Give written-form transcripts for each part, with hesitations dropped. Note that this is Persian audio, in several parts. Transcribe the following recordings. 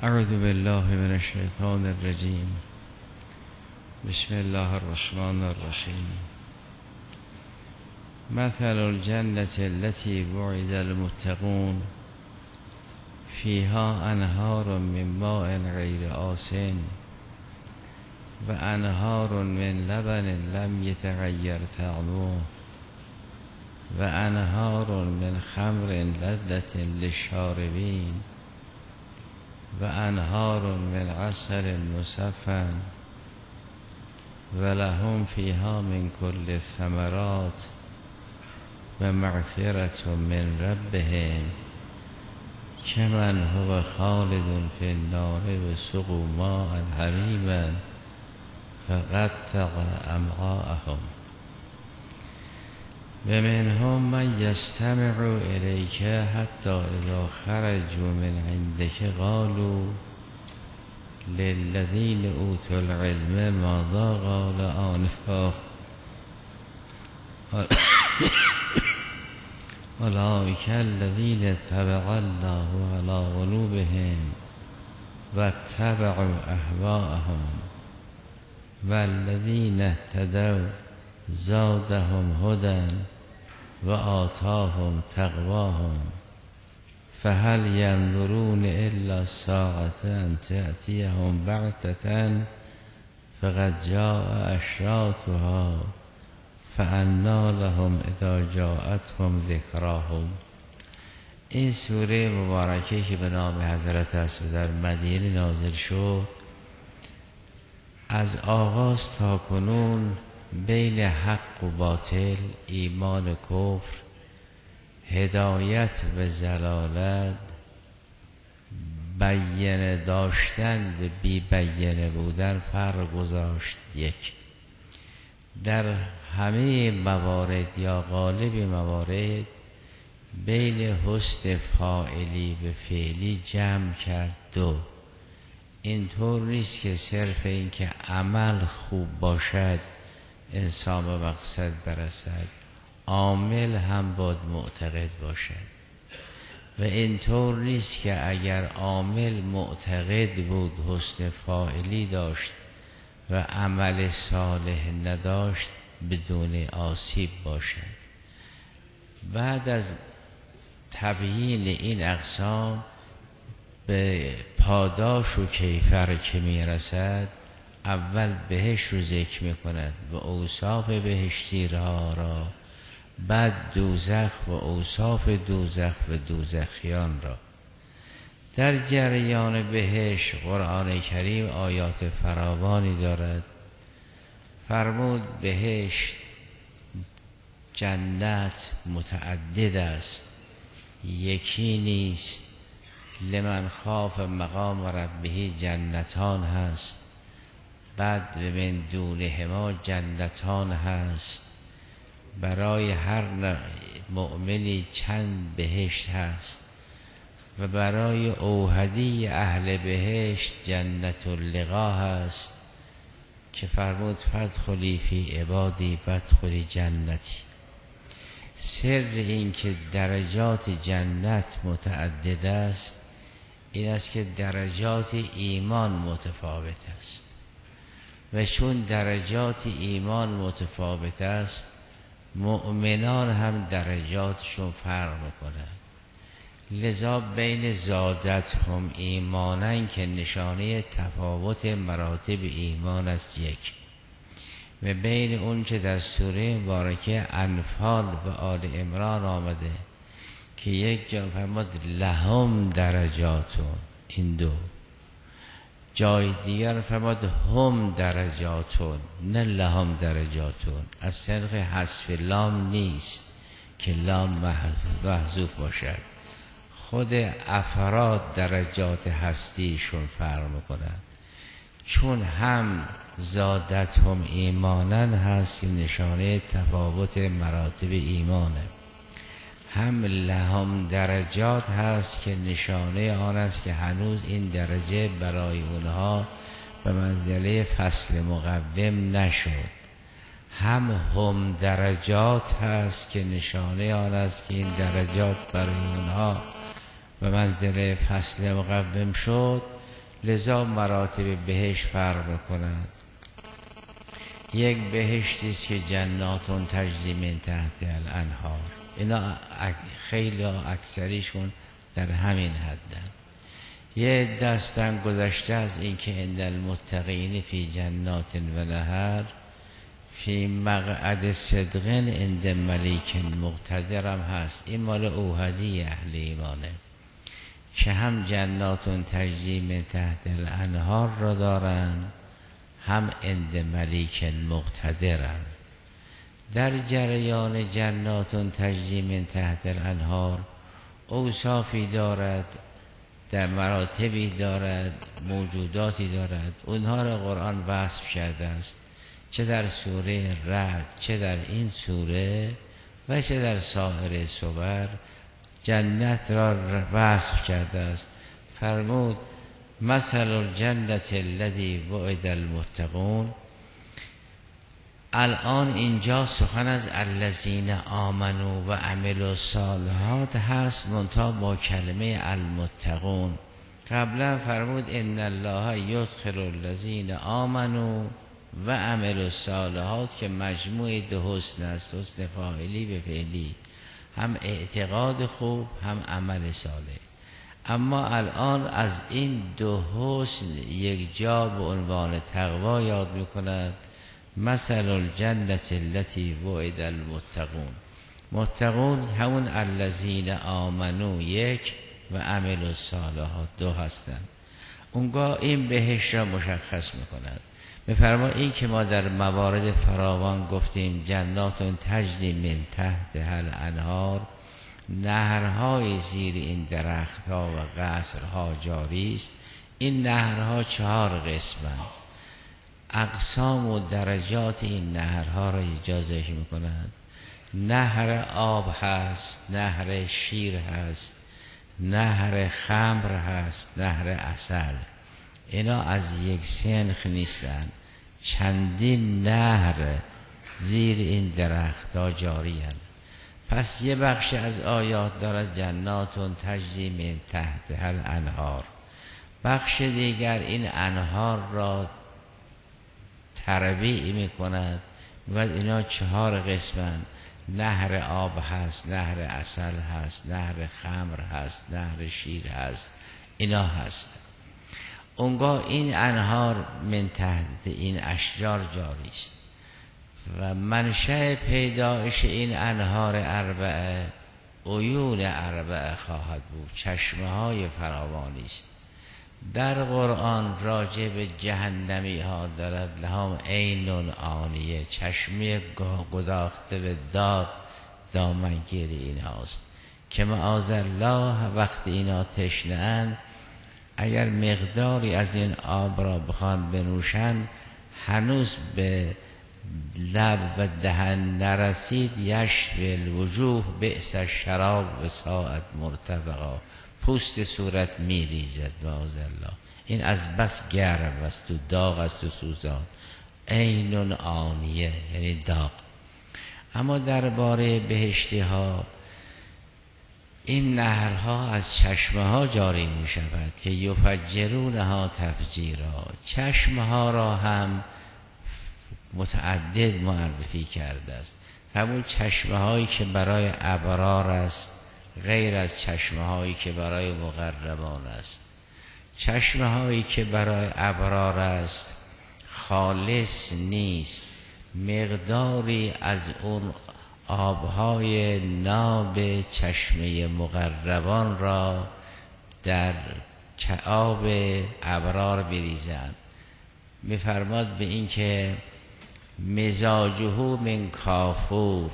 اعوذ بالله من الشیطان الرجیم. بسم الله الرحمن الرحیم. مثل الجنة التي وعد المتقون فيها انهار من ماء غیر آسن و انهار من لبن لم يتغیر طعمه و انهار من خمر لذة للشاربین و انهار من عسل مصفى و لهم فيها من كل الثمرات و مغفرة من ربهم كمن هو خالد في النار وسقوا ماء حمیما فقطع امعاءهم و منهم من یستمع الیک حتی اذا خرجوا من عندك قالوا للذین اوتوا العلم ماذا قال آنفا اولئک الذین طبع الله على قلوبهم واتبعوا اهواءهم والذین اهتدوا زادهم هدى وآتاهم تقواهم فهل ينظرون إلا الساعة أن تأتيهم بغتة فقد جاء أشراطها فأنى لهم إذا جاءتهم ذكراهم. این سوره مبارکه که به نام حضرت است و در مدینه نازل شد، از آغاز تا کنون بین حق و باطل، ایمان و کفر، هدایت و ضلالت، بیانه داشتن و بی بیانه بودن فرق گذاشت. یک، در همه موارد یا غالب موارد بین حسن فاعلی و فعلی جمع کرد. دو، اینطور نیست که صرف این که عمل خوب باشد انسان به مقصد برسد، عامل هم باید معتقد باشد. و اینطور نیست که اگر عامل معتقد بود، حسن فاعلی داشت و عمل صالح نداشت، بدون آسیب باشد. بعد از تبیین این اقسام به پاداش و کیفر که میرسد، اول بهشت رو ذکر میکند و اوصاف بهشتی را، بعد دوزخ و اوصاف دوزخ و دوزخیان را. در جریان بهشت قرآن کریم آیات فراوانی دارد. فرمود بهشت، جنت متعدد است، یکی نیست. لمن خاف مقام ربه جنتان هست، بعد من دونهما جنتان هست. برای هر مؤمنی چند بهشت هست و برای اوحدی اهل بهشت جنت اللقا هست که فرمود فادخلی فی عبادی وادخلی جنتی. سر این که درجات جنت متعدد است این است که درجات ایمان متفاوت است و چون درجات ایمان متفاوت است، مؤمنان هم درجاتشون فرق میکنند. لذا بین زادت هم ایمانن که نشانه تفاوت مراتب ایمان است، یک، و بین اون که در سوره مبارکه انفال و آل عمران آمده که یک جا فرمود لهم درجاتون، این دو. جای دیگر فرمود هم درجاتون، نه لهم درجاتون. از صرف حذف لام نیست که لام محذوف باشد، خود افراد درجات هستیشون فرق میکنند. چون هم زادت هم ایمانن هست که نشانه تفاوت مراتب ایمانه، هم لهم درجات هست که نشانه آن است که هنوز این درجه برای اونها به منزله فصل مقوم نشد. هم درجات هست که نشانه آن است که این درجات برای اونها به منزله فصل مقوم شد لذا مراتب بهشت فرق میکنند. یک بهشتی است که جناتون تجری من تحت الانهار، اینا خیلی اکثریشون در همین حدن. یه دستن گذشته از این که ان المتقین فی جنات و نهر فی مقعد صدق عند ملیک مقتدر هم هست. این مال اوحدی اهل ایمانه که هم جناتون تجری من تحت الانهار را دارن، هم عند ملیک مقتدرن. در جریان جناتون تجری من تحت الانهار اوصافی دارد، در مراتبی دارد، موجوداتی دارد، اونها را قرآن وصف کرده است، چه در سوره رعد، چه در این سوره و چه در سایر سور جنت را وصف کرده است. فرمود مثل الجنت الذی وعد المتقون. الان اینجا سخن از الذین آمنوا و عملوا الصالحات هست، منتها با کلمه المتقون. قبلا فرمود ان الله یدخل الذین آمنوا و عملوا الصالحات که مجموع دو حسن است، حسن فاعلی به فعلی، هم اعتقاد خوب هم عمل صالح. اما الان از این دو حسن یک جا به عنوان تقوا یاد میکند. مثل الجنت التي وعد المتقون. متقون همون الذین آمنو یک و عملوا الصالحات دو هستند. اونگاه این بهشت را مشخص میکند. میفرما این که ما در موارد فراوان گفتیم جنات تجری من تحت الانهار، نهرهای زیر این درختها و قصرها جاری است. این نهرها 4 قسمند. اقسام و درجات این نهرها را اجازه میکنند. نهر آب هست، نهر شیر هست، نهر خمر هست، نهر عسل. اینا از یک سنخ نیستند، چندین نهر زیر این درختها جاری هستند. پس یه بخش از آیات دارد جناتون تجری من تحت الانهار، بخش دیگر این انهار را تربیع می کند، میگوید اینا 4 قسمند. نهر آب هست، نهر عسل هست، نهر خمر هست، نهر شیر هست، اینا هست. اونگاه این انهار من تحت این اشجار جاری است و منشأ پیدایش این انهار 4 عیون 4 خواهد بود، چشمه های فراوانی است. در قرآن راجع به جهنمی ها دارد لهم عین آنیه، چشمه گداخته به داغ دامنگیر این هاست که معاذالله وقتی اینا تشنه اند اگر مقداری از این آب را بخوان بنوشن هنوز به لب و دهن نرسید، یشوی الوجوه بئس الشراب و ساعت مرتفقا، پوست صورت میریزد معاذالله. این از بس گرم است و داغ است و سوزان. عین آنیه یعنی داغ. اما درباره بهشتی ها این نهرها از چشمه ها جاری می شود که یفجرونها تفجیرا. چشمه ها را هم متعدد معرفی کرده است. همون چشمه هایی که برای ابرار است غیر از چشمه هایی که برای مقربان است. چشمه هایی که برای ابرار است خالص نیست، مقداری از اون آبهای ناب چشمه مقربان را در آب ابرار بریزند. میفرماد به این که مزاجه من کافور،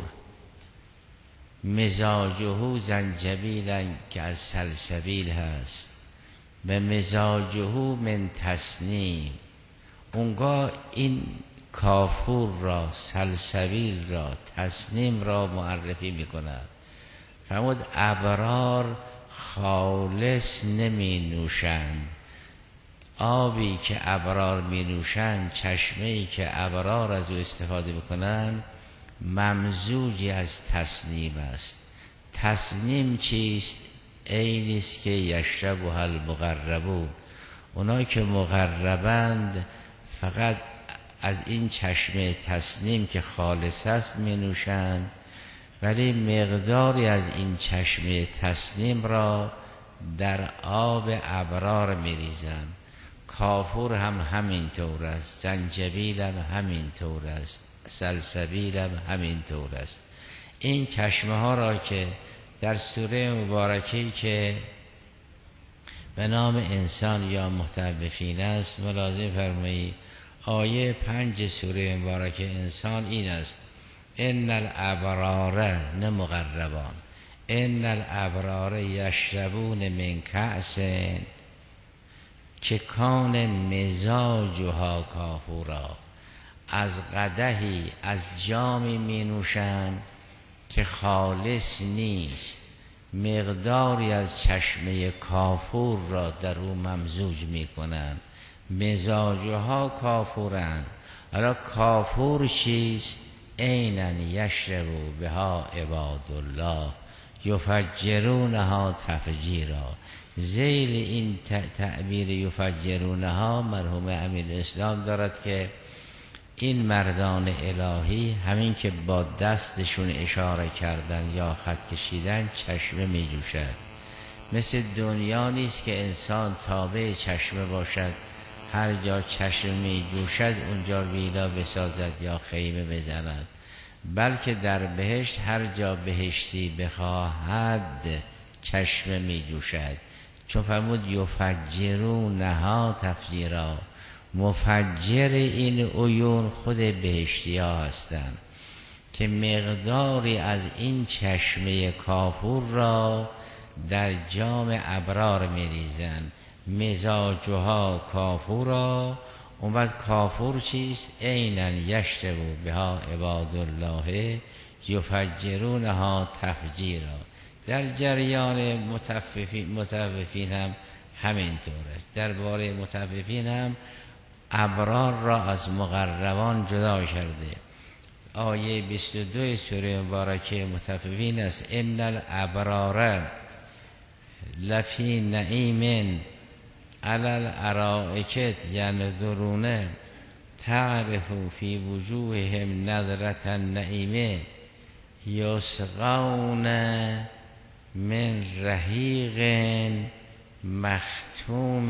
مزاجه زنجبیل که از سلسبیل هست، و مزاجه من تسنیم. اونگاه این کافور را، سلسبیل را، تسنیم را معرفی میکند. فرمود ابرار خالص نمی نوشند. آبی که ابرار می نوشند، چشمه‌ای که ابرار از او استفاده میکنند ممزوجی از تسنیم است. تسنیم چیست؟ اینیست که یشربها المقربون، اونایی که مقربند فقط از این چشمه تسنیم که خالص است می نوشند، ولی مقداری از این چشمه تسنیم را در آب ابرار می ریزند. کافور هم همین طور است، زنجبیل هم همین طور است، سلسبیل هم همین طور است. این چشمه ها را که در سوره مبارکی که به نام انسان یا متوفین است ملاحظه فرمایید، آیه 5 سوره مبارکه انسان این است: ان الابرار، نه مقربان، ان الابرار یشربون من کأس که کان مزاجها کافورا، از قدحی از جامی می نوشند که خالص نیست، مقداری از چشمه کافور را در او ممزوج می کنند، مزاجها کافورند. حالا کافور چیست؟ عیناً یشربو بها عباد الله یفجرونها تفجیرا. ذیل این تعبیر یفجرونها مرحوم امیرالاسلام دارد که این مردان الهی همین که با دستشون اشاره کردن یا خط کشیدن چشمه می جوشد. مثل دنیا نیست که انسان تابع چشمه باشد، هر جا چشمه می جوشد اونجا ویلا بسازد یا خیمه بزند، بلکه در بهشت هر جا بهشتی بخواهد چشمه می جوشد. چون فرمود یفجرونها تفجیرا، مفجر این عیون خود بهشتی ها هستند که مقداری از این چشمه کافور را در جام ابرار می ریزند. مزاجها کافورا. اون بعد کافور چیست؟ عیناً یشربو بها عباد الله یفجرونها تفجیرا. در جریان متوفین هم همین طور است. درباره متوفین هم ابرار را از مقربان جدا کرده. آیه 22 سوره مبارکه متوفین است: ان الابرار لفی نعیم علی الارائک ینظرون تعرف فی وجوههم نظرة النعیم یسقون من رحیق مختوم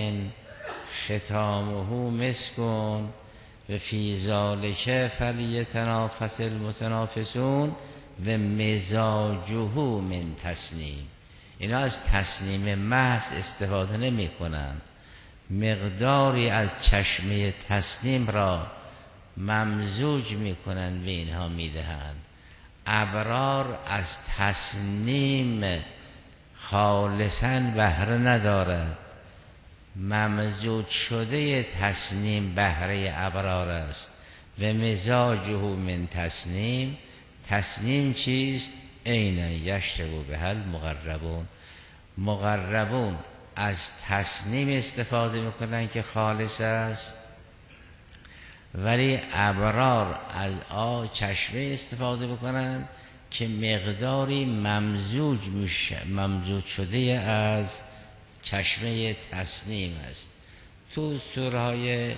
ختامه مسک و فی ذلک فلیتنافس المتنافسون و مزاجه من تسنیم. اینا از تسنیم محض استفاده نمی کنند، مقداری از چشمه تسنیم را ممزوج می کنند و اینها می دهند. ابرار از تسنیم خالصاً بهره ندارد، ممزوج شده تسنیم بهره ابرار است. و مزاجه من تسنیم. تسنیم چیست؟ عیناً یشربو بها المقربون. مقربون از تسنیم استفاده میکنن که خالص است، ولی ابرار از چشمه استفاده میکنن که مقداری ممزوج شده از چشمه تسنیم است. تو سوره های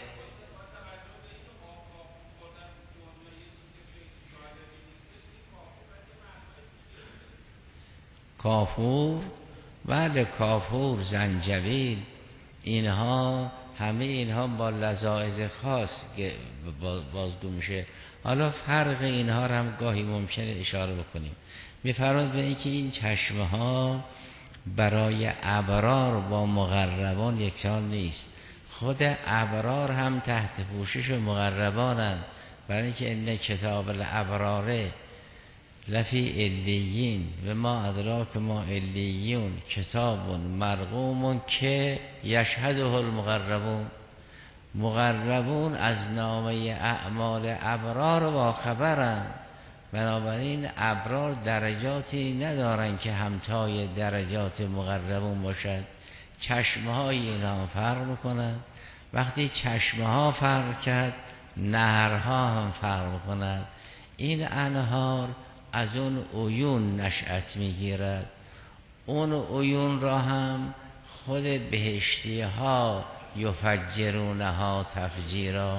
کافور، بله کافور، زنجبیل، اینها همه اینها با لذائذ خاص بازگو میشه. حالا فرق اینها رو هم گاهی ممکنه اشاره بکنیم. میفرماید به اینکه این چشمه ها برای ابرار با مقربان یکسان نیست. خود ابرار هم تحت پوشش مقربانند، برای اینکه ان کتاب الابراره لفی علیین و ما ادراک ما علیون کتاب مرقوم که یشهده المقربون. مقربون از نامه اعمال ابرار با خبرند، بنابراین ابرار درجاتی ندارن که همتای درجات مقربون باشد. چشمه های اینا فرق میکنند. وقتی چشمه ها فرق کرد نهرها هم فرق میکنند. این انهار از اون عیون نشأت میگیرد. اون عیون را هم خود بهشتی ها یفجرونها تفجیرا.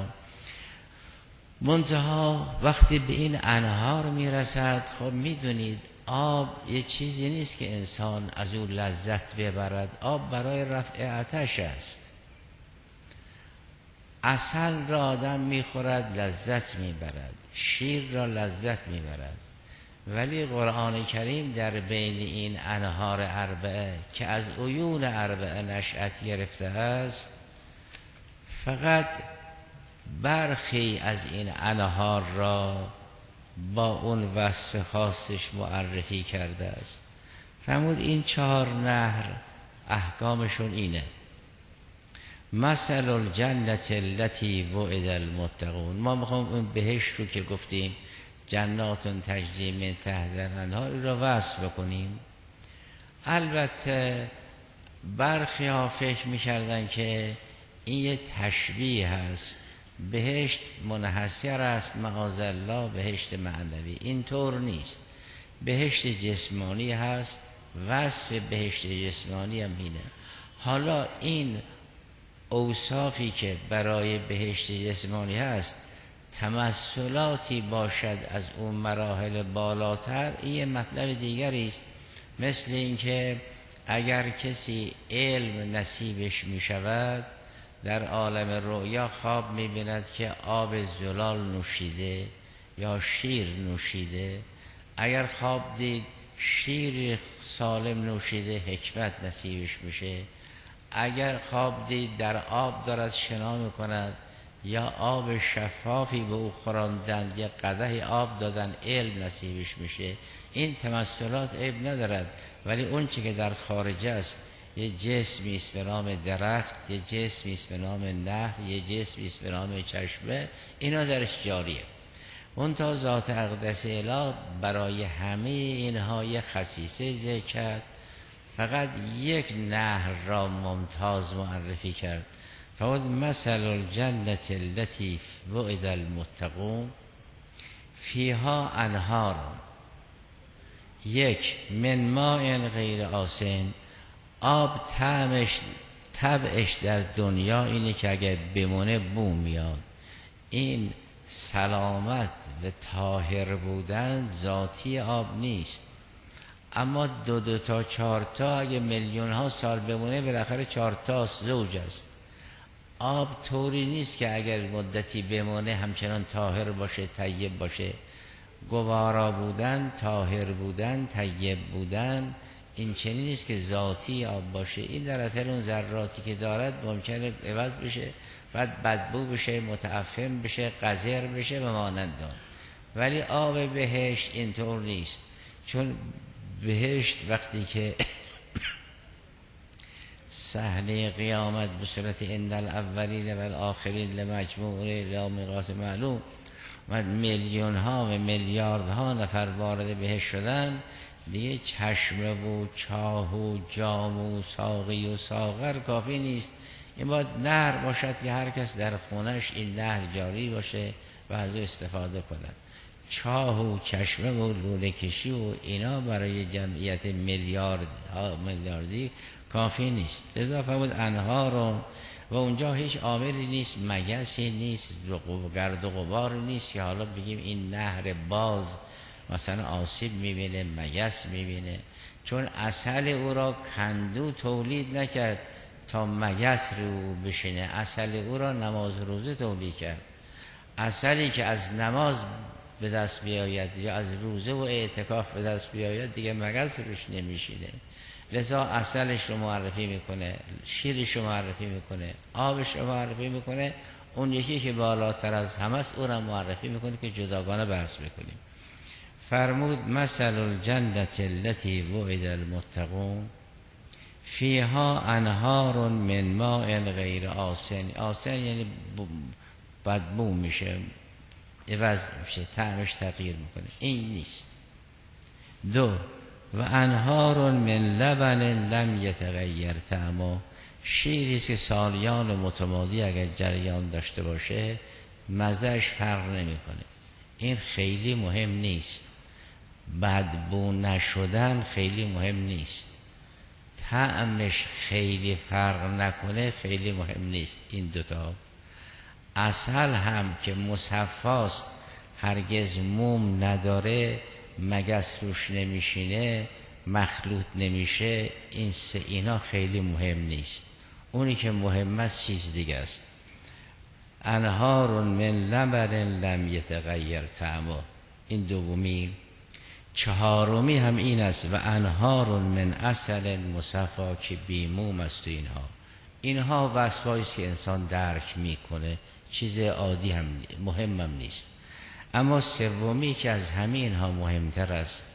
منتها وقتی به این انهار میرسد، خب میدونید آب یه چیزی نیست که انسان از او لذت ببرد. آب برای رفع آتش است. عسل را آدم میخورد لذت میبرد، شیر را لذت میبرد. ولی قرآن کریم در بین این انهار اربعه که از عیون اربعه نشأت گرفته است، فقط برخی از این انهار را با اون وصف خاصش معرفی کرده است. فرمود این 4 نهر احکامشون اینه: مثل الجنة التي وعد المتقون. ما میخوام اون بهشت رو که گفتیم جنات تجری من تحت الانهار رو وصف بکنیم. البته برخی ها فکر میکردن که این یه تشبیه هست، بهشت منحصر است معاذالله بهشت معنوی. این طور نیست. بهشت جسمانی هست، وصف بهشت جسمانی هم اینه. حالا این اوصافی که برای بهشت جسمانی هست تمثلاتی باشد از اون مراحل بالاتر، این مطلب دیگری است. مثل اینکه اگر کسی علم نصیبش می شود، در عالم رؤیا خواب می بیند که آب زلال نوشیده یا شیر نوشیده. اگر خواب دید شیر سالم نوشیده، حکمت نصیبش میشه. اگر خواب دید در آب دارد شنا میکند یا آب شفافی به او خوراندند یا قدح آب دادن، علم نصیبش میشه. این تمثلات عیب ندارد، ولی اون چی که در خارج است، یه جسمی است به نام درخت، یه جسمی است به نام نهر، یه جسمی است به نام چشمه، اینا درش جاریه. اون تا ذات اقدس اله برای همه اینها یه خصیصه ذکر کرد، فقط یک نهر را ممتاز معرفی کرد. فقط مثل الجنة التي وعد المتقون فیها انهار، یک من ماء غیر آسن. آب طبعش در دنیا اینه که اگر بمونه بو میاد. این سلامت و طاهر بودن ذاتی آب نیست، اما 2 تا 4 تا اگه میلیون ها سال بمونه بالاخره 4 تا زوج است. آب طوری نیست که اگر مدتی بمونه همچنان طاهر باشه، طیب باشه. گوارا بودن، طاهر بودن، طیب بودن، این چنین نیست که ذاتی آب باشه. این در اثر اون ذراتی که دارد ممکنه عوض بشه، بعد بدبو بشه، متعفن بشه، قذر بشه و مانند آن. ولی آب بهشت اینطور نیست، چون بهشت وقتی که صحنه قیامت به صورت ان الاولین و الاخرین لمجموعون الی میقات معلوم و میلیون ها و میلیارد ها نفر وارد بهشت شدن، دیگه چشمه و چاه و جام و ساقی و ساغر کافی نیست. این باید نهر باشد که هر کس در خونش این نهر جاری باشه و از او استفاده کند. چاه و چشمه و لوله کشی و اینا برای جمعیت میلیاردی کافی نیست. لذا فرمود انهار و اونجا هیچ عاملی نیست، مگسی نیست، گرد و غبار نیست که حالا بگیم این نهر باز مثلا آسیب میبینه، مگس میبینه. چون عسل او را کندو تولید نکرد تا مگس رو بشینه، عسل او را نماز روزه تولید کرد. عسلی که از نماز به دست بیاید یا از روزه و اعتکاف به دست بیاید دیگه مگس روش نمیشینه. لذا عسلش رو معرفی میکنه، شیرش رو معرفی میکنه، آبش رو معرفی میکنه. اون یکی که بالاتر از همه است او را معرفی میکنه که جداگانه بحث میکنیم. فرمود مثل الجنة التي وعد المتقون فیها انهار من ماء غیر آسن. آسن یعنی بدبو میشه، عوض میشه، طعمش تغییر میکنه. این نیست. 2 و انهار من لبن لم یتغیر طعمه. شیریست که سالیان و متمادی اگر جریان داشته باشه مزهش فرق نمیکنه. این خیلی مهم نیست. بدبو نشدن خیلی مهم نیست. طعمش خیلی فرق نکنه خیلی مهم نیست. این دوتا عسل هم که مصفاست، هرگز موم نداره، مگس روش نمیشینه، مخلوط نمیشه، اینا خیلی مهم نیست. اونی که مهم است چیز دیگه است. انهار من لبن لم یتغیر طعمه، این دومی. چهارمی هم این است و انهار من عسل مصفا که بیموم است. اینها وصفایی است که انسان درک میکنه، چیز عادی هم مهمم نیست. اما سومی که از همه اینها مهمتر است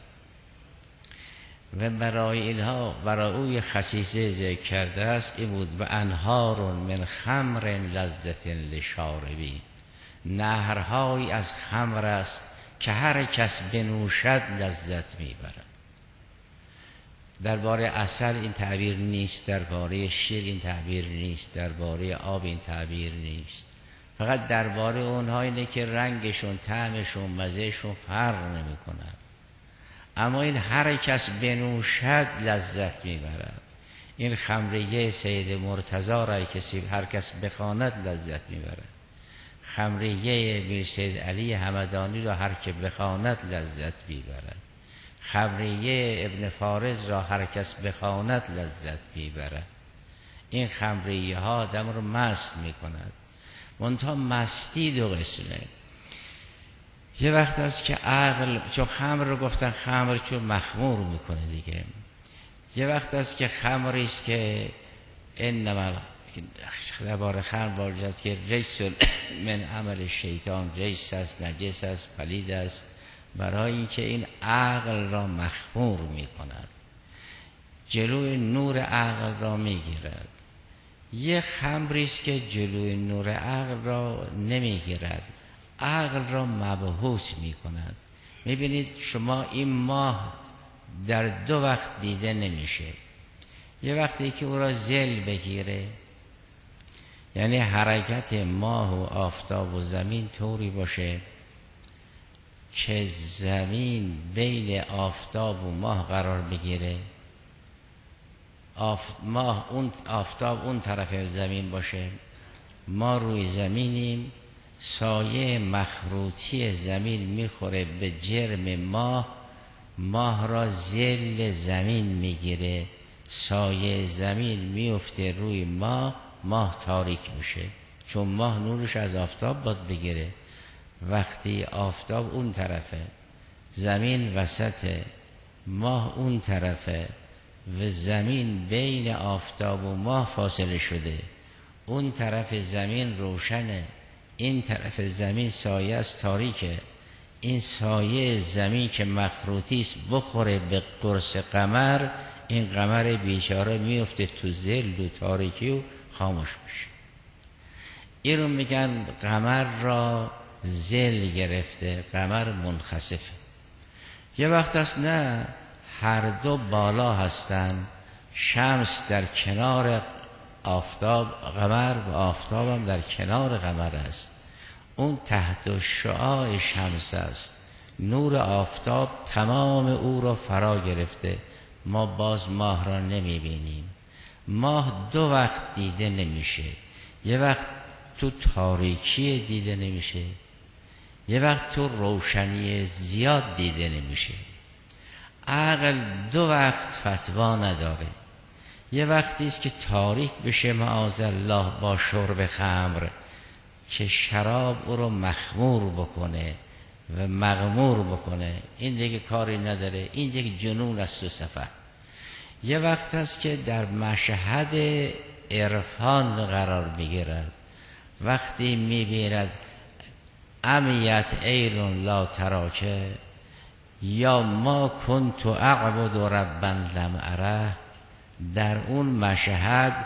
و برای اینها برای او خصیصه ذکر کرده است، این بود و انهار من خمر لذت لشاربین، نهرهایی از خمر است که هر کس بنوشد لذت میبرد. درباره عسل این تعبیر نیست، درباره شیر این تعبیر نیست، درباره آب این تعبیر نیست. فقط درباره اونها اینه که رنگشون، طعمشون، مزهشون فرق نمی کند. اما این هر کس بنوشد لذت میبرد. این خمریه سید مرتضی را کسی هر کس بخواند لذت میبرد. خمریه میر سید علی همدانی را هر که بخواند لذت میبرد. خمریه ابن فارز را هر کس بخواند لذت میبرد. این خمریه ها آدم رو مست میکند. منتها مستی دو قسمه. یه وقت است که عقل، چون خمر رو گفتن خمر چون مخمور میکنه دیگه، یه وقت است که خمری است که انما درباره خمر باید که رجس من عمل شیطان، رجس است، نجس است، پلید است، برای اینکه این عقل را مخمور میکند، جلوی نور عقل را میگیرد. یه خمری است که جلوی نور عقل را نمیگیرد، عقل را مبهوت میکند. میبینید شما این ماه در دو وقت دیده نمیشه. یه وقتی که او را ذل بگیره، یعنی حرکت ماه و آفتاب و زمین طوری باشه که زمین بین آفتاب و ماه قرار بگیره، آفتاب اون طرف زمین باشه، ما روی زمینیم، سایه مخروطی زمین میخوره به جرم ماه، ماه را ذل زمین میگیره، سایه زمین میفته روی ماه، ماه تاریک میشه، چون ماه نورش از آفتاب باید بگیره. وقتی آفتاب اون طرفه، زمین وسطه، ماه اون طرفه و زمین بین آفتاب و ماه فاصله شده، اون طرف زمین روشنه، این طرف زمین سایه است، تاریکه. این سایه زمین که مخروطی است بخوره به قرص قمر، این قمر بیچاره میفته تو ذل و تاریکی و خاموش میشه. این رو میگن قمر را ذل گرفته، قمر منخسفه. یه وقت است نه، هر دو بالا هستن، شمس در کنار آفتاب، قمر و آفتاب هم در کنار قمر است. اون تحت شعاع شمس است، نور آفتاب تمام او را فرا گرفته، ما باز ماه را نمی بینیم. ماه دو وقت دیده نمیشه، یه وقت تو تاریکی دیده نمیشه، یه وقت تو روشنی زیاد دیده نمیشه. عقل دو وقت فتوا نداره. یه وقتی است که تاریک بشه معاذالله با شرب خمر، که شراب او رو مخمور بکنه و مغمور بکنه، این دیگه کاری نداره، این دیگه جنون است و سفه. یه وقت هست که در مشهد عرفان قرار میگیرد، وقتی میبیند امیت ایرون لا تراکه یا ما کنت اعبد ربا لم اره، در اون مشهد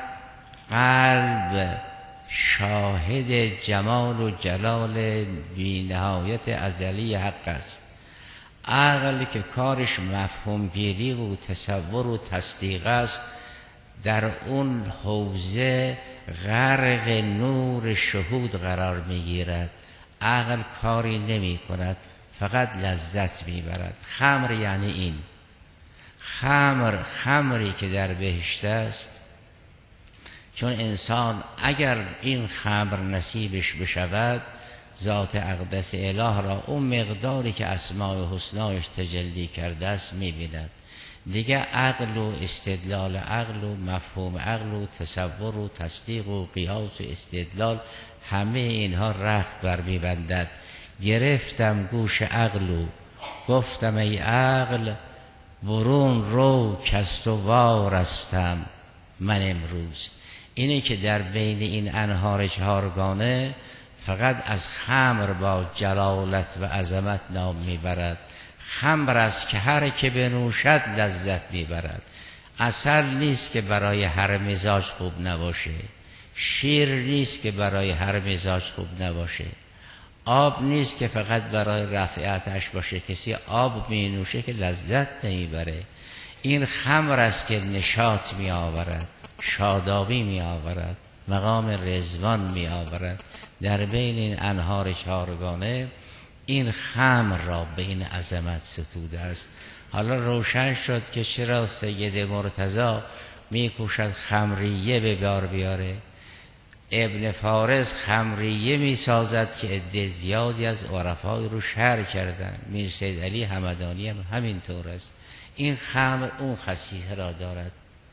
قلب شاهد جمال و جلال بی نهایت ازلی حق است. عقل که کارش مفهوم گیری و تصور و تصدیق است، در اون حوزه غرق نور شهود قرار میگیرد. عقل کاری نمی کند، فقط لذت میبرد. خمر یعنی این، خمری که در بهشت است، چون انسان اگر این خمر نصیبش بشود ذات اقدس اله را اون مقداری که اسماء حسنایش تجلی کرده است می‌بیند. دیگه عقل و استدلال عقل و مفهوم عقل و تصور و تصدیق و قیاس و استدلال همه اینها رخت بر می‌بندد. گرفتم گوش عقل و گفتم ای عقل برون رو کست و وارستم من امروز. اینه که در بین این انهار چهارگانه فقط از خمر با جلالت و عظمت نام میبرد. خمر است که هر که بنوشد لذت میبرد. عسل نیست که برای هر مزاج خوب نباشه، شیر نیست که برای هر مزاج خوب نباشه، آب نیست که فقط برای رفع آتش باشه. کسی آب می نوشه که لذت نمیبره. این خمر است که نشاط می آورد، شادابی می آورد، مقام رضوان می آورد. در بین این انهار چهارگانه این خمر را به این عظمت ستوده است. حالا روشن شد که چرا سید مرتضی می کوشد خمریه به بار بیاره. ابن فارس خمریه می سازد که عده زیادی از عرفای رو شرح کردن. میر سید علی همدانی هم همینطور است. این خمر اون خصیصه را دارد.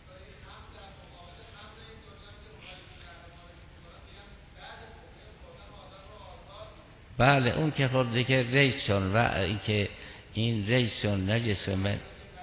بله اون که خب دیگه ریسون و اینکه این ریسون نجسون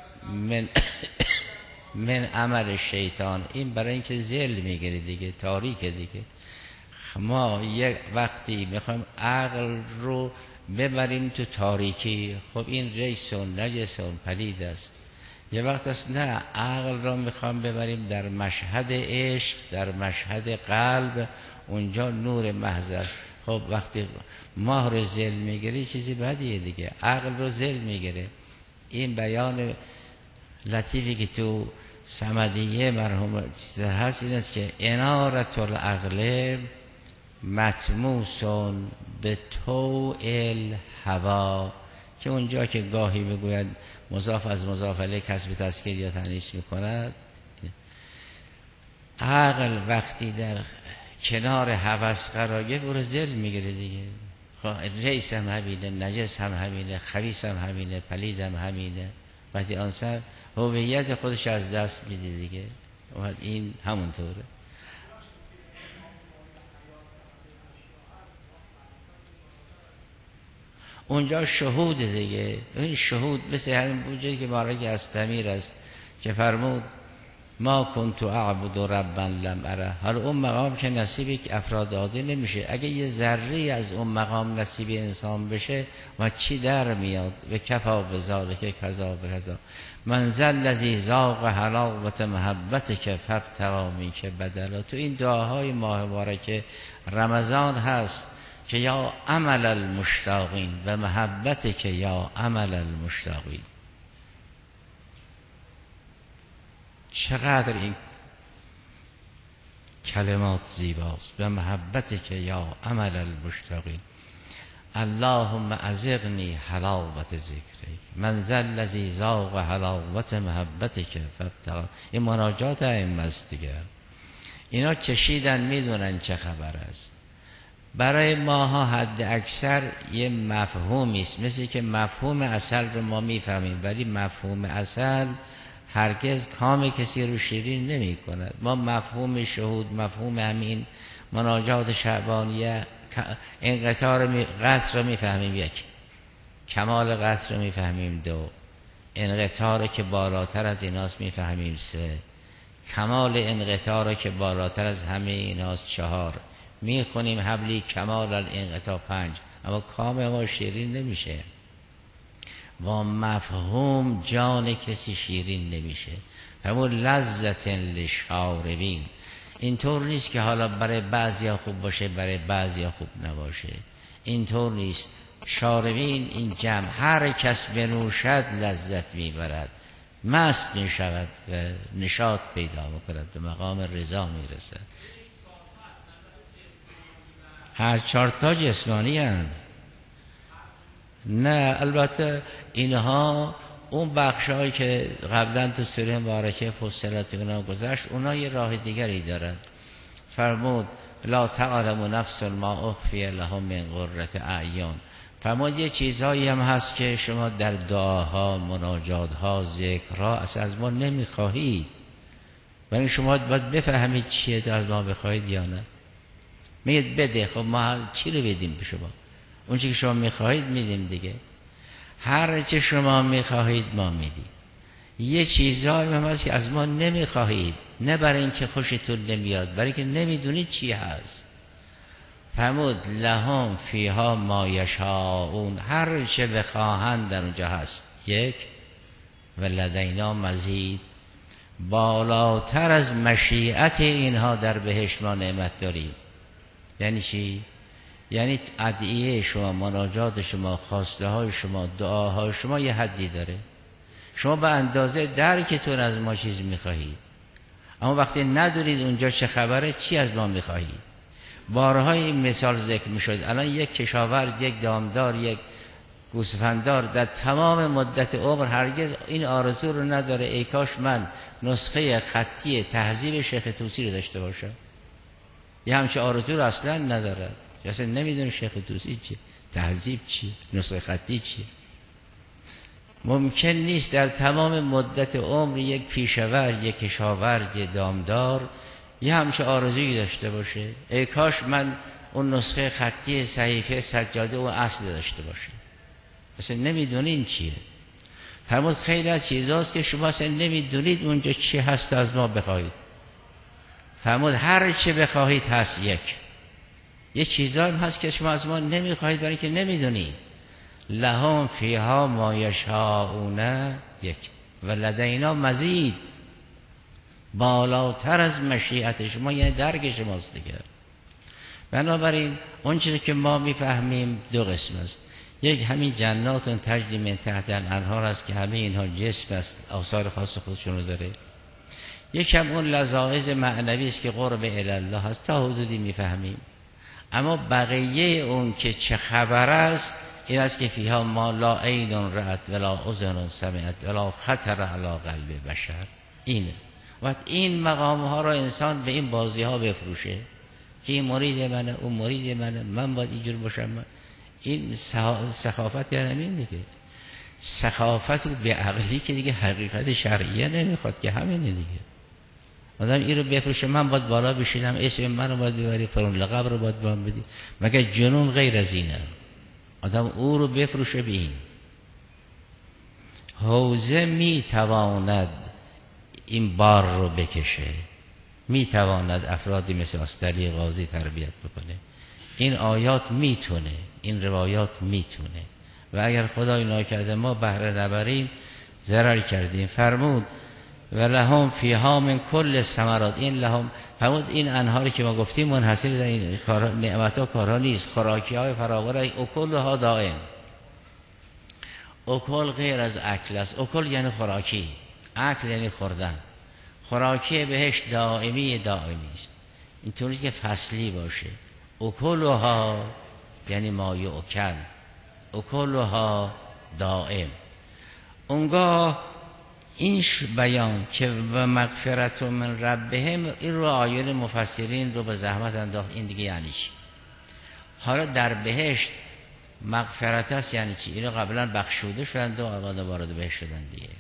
من عمل شیطان، این برای اینکه ذل میگیره دیگه، تاریکه دیگه. ما یک وقتی میخوایم عقل رو ببریم تو تاریکی، خب این ریسون نجسون پلید است. یه وقت است نه، عقل رو میخوام ببریم در مشهد عشق، در مشهد قلب، اونجا نور محض است. خب وقتی ماه رو ذل میگیره چیزی بدیه دیگه، عقل رو ذل میگیره. این بیان لطیفی که تو صمدیه مرحوم چیز هست این است که انارت العقل مطموسون به طوع الهوا، که اونجا که گاهی بگوید مضاف از مضاف الیه کسب تذکیر یا تانیث میکند، عقل وقتی در کنار هوس قرار گرفت او رو ذل میگیره دیگه. ریس هم همینه، نجس هم همینه، خبیث هم همینه، پلید هم همینه. وقتی آن سر هویت خودش از دست میده دیگه. این همونطوره. اونجا شهود دیگه. این شهود مثل همین بوجهی که مالک استمیر است که فرمود ما کنت اعبد ربا لم اره. حالا اون مقام که نصیب یک افراد عادی نمیشه. اگه یه ذره از اون مقام نصیب انسان بشه و چی در میاد؟ و کفا بذالک کذا و کذا. من ذا الذی ذاق حلاوت محبتک فابتغی منک بدلا. تو این دعاهای ماه مبارک رمضان هست که یا عمل المشتاقین و محبتک یا عمل المشتاقین. چقدر این کلمات زیباست. به محبت که یا عمل المشتاقین. اللهم ازغنی حلاوت ذکرک من ذا الذی ذاق حلاوت محبتک فابتغی. این مناجات ائمه است دیگه. اینا چشیدن میدونن چه خبر است. برای ماها حد اکثر یه مفهومی است، مثل که مفهوم عسل رو ما میفهمیم ولی مفهوم عسل هرگز کام کسی رو شیرین نمی کند. ما مفهوم شهود، مفهوم همین مناجات شعبانیه، انقطاع قطر رو میفهمیم یک، کمال قطر رو میفهمیم دو، انقطاع که بالاتر از ایناست میفهمیم سه، کمال انقطاع که بالاتر از همه ایناست چهار، میخونیم حبلی کمال الانقطاع پنج. اما کام ما شیرین نمیشه. با مفهوم جان کسی شیرین نمیشه. همون لذت للشاربین. اینطور نیست که حالا برای بعضیا خوب باشه برای بعضیا خوب نباشه. اینطور نیست. شاربین این جمع، هر کس بنوشد لذت میبرد، مست میشود و نشاط پیدا میکند، به مقام رضا میرسد. هر چارتا جسمانی هستند. نه البته اینها اون بخشایی که قبلا تو سوره مبارکه فصلت اونا گذشت، اونا یه راه دیگری دارن. فرمود لا تعلم نفس ما اخفی لهم من قرة اعین. فرمود یه چیزهایی هم هست که شما در دعاها، مناجاتها، ذکرها اصلا از ما نمیخواهید، ولی شما باید بفهمید چیه تو از ما بخواهید یا نه. میگید بده، خب ما چی رو بدیم به شما؟ اون چی که شما میخواهید میدیم دیگه. هر چه شما میخواهید ما میدیم. یه چیزهایی هم هست که از ما نمیخواهید، نه برای اینکه خوشتون نمیاد، برای اینکه نمیدونید چی هست. فرمود لهم فیها ما یشاءون، هر چه بخواهند در اونجا هست. یک و لدینا مزید، بالاتر از مشیت اینها در بهشت ما نعمت داریم. یعنی چی؟ یعنی ادعیه شما، مناجات شما، خواسته های شما، دعاهای شما یه حدی داره. شما به اندازه درکتون از ما چیز میخواهید، اما وقتی ندونید اونجا چه خبره، چی از ما میخواهید. بارها این مثال ذکر میشد. الان یک کشاورز، یک دامدار، یک گوسفنددار در تمام مدت عمر هرگز این آرزو رو نداره ای کاش من نسخه خطی تهذیب شیخ طوسی رو داشته باشم. یه همچه آرزو رو اصلا نداره، اصلا نمیدونه شیخ طوسی چیه، تهذیب چیه، نسخه خطی چیه. ممکن نیست در تمام مدت عمر یک پیشاور، یک کشاورز، یک دامدار یه همچه آرزویی داشته باشه ای کاش من اون نسخه خطی صحیفه سجاده و اصل داشته باشه. اصلا نمیدونین چیه. فرمود خیلی از چیزاست که شما اصلا نمیدونید اونجا چی هست از ما بخواهید. فرمود هر چه بخواهید هست. یه چیزایی هست که شما از ما نمیخواهید برای که نمیدونید. لهم فیها ما یشاءون، یک و لدینا مزید، بالاتر از مشیت شما، یعنی درک شماست دیگه. بنابراین اون چیزی که ما میفهمیم دو قسم است. یک همین جنات تجری من تحت الانهار است که همه اینها جسم است، آثار خاص خودشون رو داره. یک هم اون لذائذ معنوی است که قرب الی الله است، تا حدودی میفهمیم. اما بقیه اون که چه خبر است این است که فیها ما لا عین رأت ولا اذن سمعت ولا خطر علی قلب بشر. اینه. وقت این مقام ها را انسان به این بازی ها بفروشه که این مرید منه، اون مرید منه، من باید اینجور باشم. این سخافت یعنی همین دیگه. سخافت و به عقلی که دیگه حقیقت شرعیه نمیخواد که همینه دیگه. آدم این رو بفروشه من باید بالا بشینم، اسم من رو باید ببری، فرون لقب رو باید بهم بدی، مگر جنون غیر از اینه. آدم او رو بفروشه به این. حوزه میتواند این بار رو بکشه، میتواند افرادی مثل استری قاضی تربیت بکنه. این آیات میتونه، این روایات میتونه، و اگر خدای ناکرده ما بهره نبریم ضرر کردیم. فرمود و لهم فیها من کل ثمرات. این لهم فرمود این انهاری که ما گفتیم منحصر در این نعمت‌ها کارها نیست، خوراکی‌های فراوان، اکلها دائم. اکل غیر از اکل است. اکل یعنی خوراکی، اکل یعنی خوردن. خوراکی بهش دائمی است، اینطوری که فصلی باشه. اکلها یعنی ما یؤکل، اکلها دائم. اونگاه این بیان که و مغفرت من ربهم، این رو آیون مفسرین رو به زحمت انداخت. این دیگه یعنی چی؟ حالا در بهشت مغفرت است یعنی چی؟ اینو قبلا بخشوده شدند و آقا وارد بهشت شدن دیگه.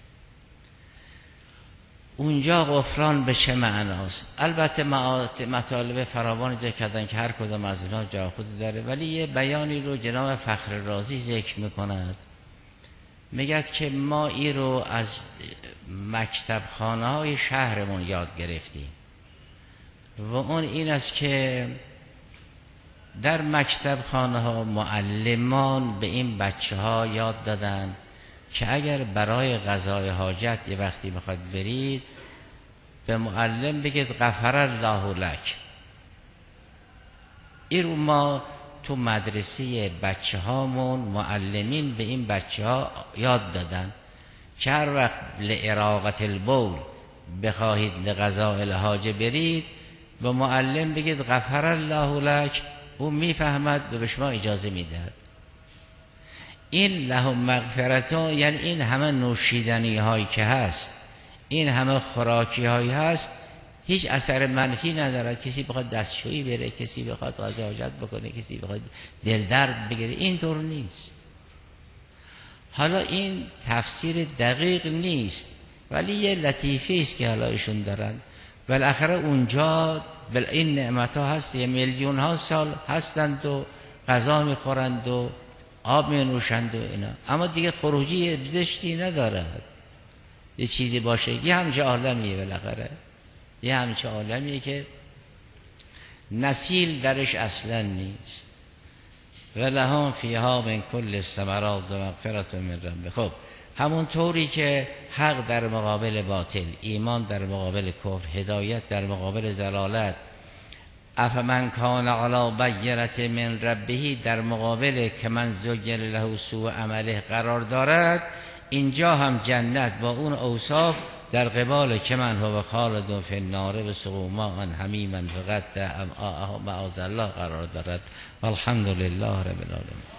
اونجا غفران به چه معناست؟ البته مطالب فراوانی ذکر کردن که هر کدام از اونها جا خود داره، ولی یه بیانی رو جناب فخر رازی ذکر میکند. میگد که ما این رو از مکتب خانه های شهرمون یاد گرفتیم و اون این است که در مکتب خانه ها معلمان به این بچه ها یاد دادن که اگر برای قضای حاجت یه وقتی میخواد برید به معلم بگید غفر الله لک. این رو ما تو مدرسه بچه هامون معلمین به این بچه ها یاد دادن که هر وقت لإراقة البول بخواهید لقضاء الحاجه برید به معلم بگید غفر الله لک، او میفهمد و به شما اجازه میدهد. این لهم مغفرتون، یعنی این همه نوشیدنی هایی که هست، این همه خوراکی هایی هست، هیچ اثر منفی ندارد. کسی بخواد دستشویی بره، کسی بخواد قضا حاجت بکنه، کسی بخواد دل درد بگیره، این طور نیست. حالا این تفسیر دقیق نیست، ولی یه لطیفه است که حالا ایشون دارن. بالاخره اونجا این نعمت ها هست، یه میلیون ها سال هستند و غذا میخورند و آب می نوشند و اینا، اما دیگه خروجی زشتی ندارد. یه چیزی باشه، یه همچه عالمیه، بالاخره یه همچه عالمیه که نسیل درش اصلا نیست. ولهم فیها من کل الثمرات و مغفرة من رب. خب همون طوری که حق در مقابل باطل، ایمان در مقابل کفر، هدایت در مقابل ضلالت، افمن کان علی بینة من ربه در مقابل که من زین له سوء عمله قرار دارد، اینجا هم جنت با اون اوصاف در قبال که من هو خالد فی النار بسقوا ماء حمیما فقط معاذ الله قرار دارد. والحمد لله رب العالمین.